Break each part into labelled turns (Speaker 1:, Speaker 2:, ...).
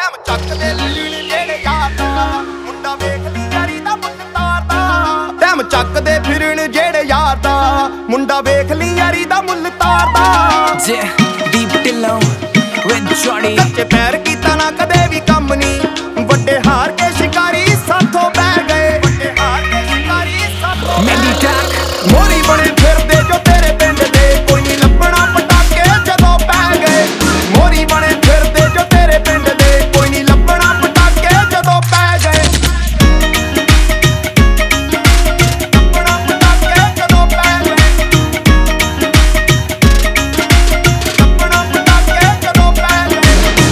Speaker 1: time ਚੱਕਦੇ ਫਿਰਨ ਜਿਹੜੇ ਯਾਰ ਦਾ ਮੁੰਡਾ ਵੇਖ ਲਈ ਯਾਰੀ ਦਾ ਮੁੱਲ ਤਾਰਦਾ ਟਾਈਮ ਚੱਕਦੇ ਫਿਰਨ ਜਿਹੜੇ ਯਾਰ ਦਾ ਮੁੰਡਾ ਵੇਖ ਲਈ ਯਾਰੀ ਦਾ ਮੁੱਲ ਤਾਰਦਾ
Speaker 2: ਡੀਪ ਢਿੱਲੋਂ with Johnny
Speaker 1: ਕੱਚੇ ਪੈਰ ਕੀਤਾ ਨਾ ਕਦੇ ਵੀ ਕੰਮ ਨਹੀਂ ਵੱਡੇ ਹਾਰ ਕੇ ਸ਼ਿਕਾਰੀ ਸਾਥੋਂ ਬੈ ਗਏ ਵੱਡੇ ਹਾਰ ਕੇ ਸ਼ਿਕਾਰੀ ਸਾਥੋਂ
Speaker 2: ਮੈਂਡੀ ਟਾਕ
Speaker 1: ਮੋਰੀ ਬਣੇ ਫਿਰਦੇ ਜੋ ਤੇਰੇ ਪਿੰਡ ਦੇ ਕੋਈ ਨਹੀਂ ਲੱਭਣਾ ਪਟਾਕੇ ਜਦੋਂ ਪੈ ਗਏ ਮੋਰੀ ਬਣੇ ਫਿਰਦੇ ਜੋ ਤੇਰੇ ਪਿੰਡ ਦੇ ਕੋਈ ਨਹੀਂ ਲੱਭਣਾ ਪਟਾਕੇ ਜਦੋਂ ਪੈ ਗਏ ਲੱਭਣਾ ਪਟਾਕੇ ਜਦੋਂ ਪੈ ਗਏ ਲੱਭਣਾ ਪਟਾਕੇ ਜਦੋਂ ਪੈ ਗਏ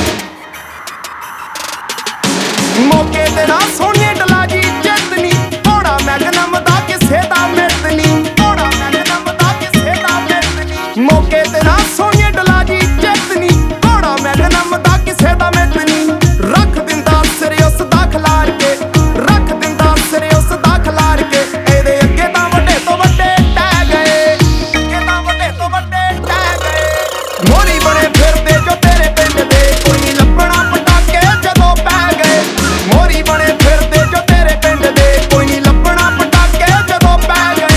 Speaker 1: ਮੌਕੇ ਤੇ ਨਾ ਸੋਹਣੇ ਡਲਾ ਜੀ ਜਿੱਤ ਨੀ ਥੋੜਾ ਮੈਗਨਮ ਦਾ ਕਿਸੇ ਦਾ ਮਿੱਤ ਨੀ ਥੋੜਾ ਮੈਗਨਮ ਦਾ ਕਿਸੇ ਦਾ ਮਿੱਤ ਨੀ ਮੌਕੇ ਤੇ ਨਾ ਸੋਹਣੇ ਡਲਾ ਜੀ ਜਿੱਤ ਨੀ ਥੋੜਾ ਮੈਗਨਮ ਦਾ ਕਿਸੇ ਦਾ ਮਿੱਤ ਨੀ ਰੱਖ ਦਿੰਦਾ ਸਿਰ ਉਸ ਦਾ ਖਿਲਾਰ ਕੇ ਰੱਖ ਦਿੰਦਾ ਸਿਰ ਉਸ ਦਾ ਖਿਲਾਰ ਕੇ ਇਹਦੇ ਅੱਗੇ ਤਾਂ ਵੱਡੇ ਤੋਂ ਵੱਡੇ ਟਹਿ ਗਏ ਅੱਗੇ ਤਾਂ ਵੱਡੇ ਤੋਂ ਵੱਡੇ ਟਹਿ ਗਏ ਮੋਰੀ ਬਣੇ ਫਿਰਦੇ ਜੋ ਤੇਰੇ ਪਿੰਡ ਦੇ ਕੋਈ ਨਹੀਂ ਲੱਭਣਾ ਪਟਾਕੇ ਜਦੋਂ ਪੈ ਗਏ ਮੋਰੀ ਬਣੇ ਫਿਰਦੇ ਜੋ ਤੇਰੇ ਪਿੰਡ ਦੇ ਕੋਈ ਨਹੀਂ ਲੱਭਣਾ ਪਟਾਕੇ ਜਦੋਂ ਪੈ ਗਏ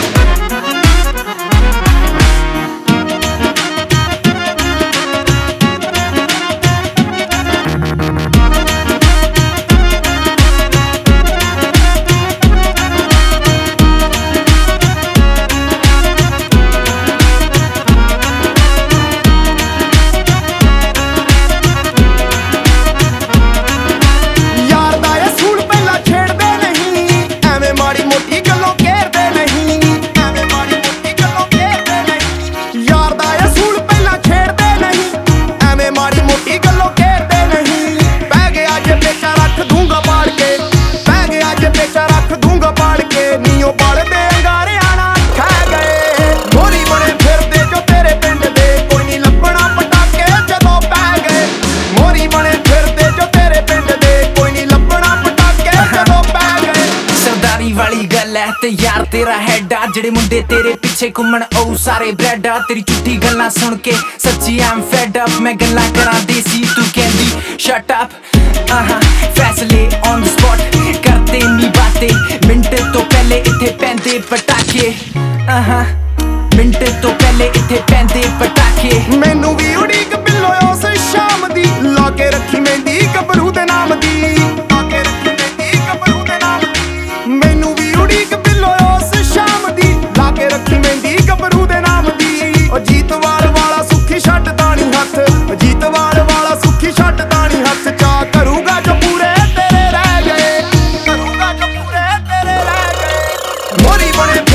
Speaker 1: ਯਾਰ ਦਾ ਅਸੂਲ ਪਹਿਲਾਂ ਛੇੜਦੇ ਨਹੀਂ ਐਵੇਂ ਮਾੜੀ ਮੋਟੀ ਗੱਲੋਂ ਘੇਰਦੇ ਨਹੀਂ ਐਵੇਂ ਮਾੜੀ ਮੋਟੀ ਗੱਲੋਂ ਘੇਰਦੇ ਨਹੀਂ ਯਾਰ ਦਾ ਅਸੂਲ ਪਹਿਲਾਂ ਛੇੜਦੇ ਨਹੀਂ ਐਵੇਂ ਮਾੜੀ ਮੋਟੀ ਗੱਲੋਂ ਘੇਰਦੇ ਨਹੀਂ ਪੈ ਗਿਆ ਜੇ ਪੇਚਾ ਰੱਖ ਦੂੰਗਾ ਪਾੜ ਕੇ ਪੈ ਗਿਆ ਜੇ ਪੇਚਾ ਰੱਖ ਦੂੰਗਾ ਪਾੜ ਕੇ ਨੀਓ ਪੜਦੇ ਅੰਗਾਰਿਆਂ ਨਾਲ ਖਹਿ ਗਏ ਮੋਰੀ ਬਣੇ ਫਿਰਦੇ ਜੋ ਤੇਰੇ ਪਿੰਡ ਦੇ ਕੋਈ ਨਹੀਂ ਲੱਭਣਾ ਪਟਾਕੇ ਜਦੋਂ ਪੈ ਗਏ ਮੋਰੀ ਬਣੇ ਫਿਰਦੇ ਜੋ ਤੇਰੇ ਪਿੰਡ ਦੇ ਕੋਈ ਨਹੀਂ ਲੱਭਣਾ ਪਟਾਕੇ ਜਦੋਂ ਪੈ ਗਏ
Speaker 2: ਸਰਦਾਰੀ ਵਾਲੀ ਗੱਲ ਐ ਤੇ ਯਾਰ ਤੇਰਾ ਹੈਡ ਆ ਜਿਹੜੇ ਮੁੰਡੇ ਤੇਰੇ ਪਿੱਛੇ ਘੁੰਮਣ ਉਹ ਸਾਰੇ ਬ੍ਰੈਡ ਆ ਤੇਰੀ ਝੂਠੀ ਗੱਲਾਂ ਸੁਣ ਕੇ ਸੱਚੀ ਐਮ ਫੈਡ ਅਪ ਮੈਂ ਗੱਲਾਂ ਕਰਾਂ ਦੇਸੀ ਤੂੰ ਕਹਿੰਦੀ ਸ਼ਟ ਅਪ ਫੈਸਲੇ ਔਨ ਦ ਸਪੌਟ ਕਰਦੇ ਨੀ ਬਾतें ਮਿੰਟ ਤੋਂ ਪਹਿਲੇ ਇੱਥੇ ਪੈਂਦੇ ਪਟਾਕੇ ਮਿੰਟ ਤੋਂ ਪਹਿਲੇ ਇੱਥੇ ਪੈਂਦੇ ਪਟਾਕੇ
Speaker 1: ਮੈਨੂੰ ਵੀ ਉਡੀਕ ਬਿੱਲੋ ਉਸ ਸ਼ਾਮ ਦੀ ਲਾ ਕੇ ਰੱਖੀ ਮਹਿੰਦੀ ਗੱਭਰੂ ਦੇ ਨਾਮ ਦੀ ਲਾ ਕੇ ਰੱਖੀ ਮਹਿੰਦੀ ਗੱਭਰੂ ਦੇ ਨਾਮ ਦੀ ਮੈਨੂੰ ਵੀ ਉਡੀਕ ਬਿੱਲੋ ਉਸ ਸ਼ਾਮ ਦੀ ਲਾ ਕੇ ਰੱਖੀ ਮਹਿੰਦੀ ਗੱਭਰੂ ਦੇ ਨਾਮ ਦੀ ਉਹ ਜੀਤਵਾਲ ਵਾਲਾ ਸੁੱਖੀ ਛੱਡਦਾ ਨੀ ਹੱਥ ਜੀਤਵਾਲ ਵਾਲਾ ਸੁੱਖੀ ਛੱਡਦਾ ਨੀ ਹੱਥ ਚਾ ਕਰੂਗਾ ਜੋ ਪੂਰੇ ਤੇਰੇ ਰਹਿ ਗਏ ਕਰੂਗਾ ਜੋ ਪੂਰੇ ਤੇਰੇ ਰਹਿ ਗਏ ਮੋਰੀ ਬਣੇ